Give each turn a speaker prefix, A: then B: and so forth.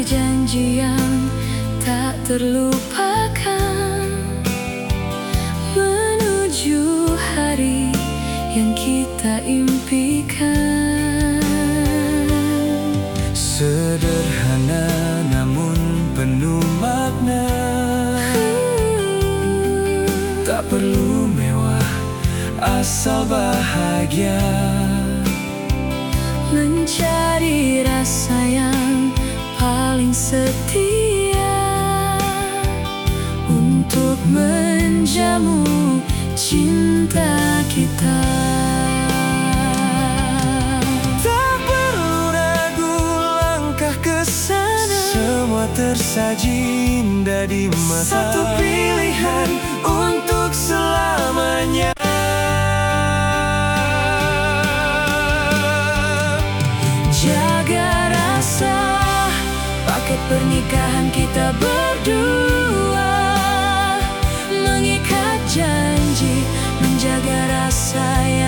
A: janji yang tak terlupakan, menuju hari yang kita impikan.
B: Sederhana namun penuh makna, tak perlu mewah asal bahagia.
A: Mencari rasa yang paling setia untuk menjamu cinta kita.
B: Tak perlu ragu langkah ke sana, semua tersaji indah di mata. Satu pilihan untuk selamanya.
A: Jaga rasa, paket pernikahan kita berdua, mengikat janji, menjaga rasa